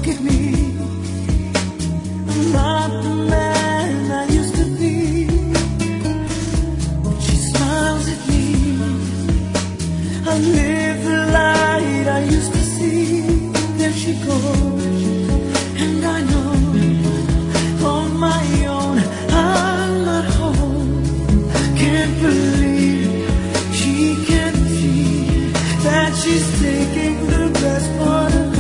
look at me. I'm not the man I used to be. She smiles at me. I live the light I used to see. There she goes, and I know on my own I'm not home. Can't believe she can't see that she's taking the best part of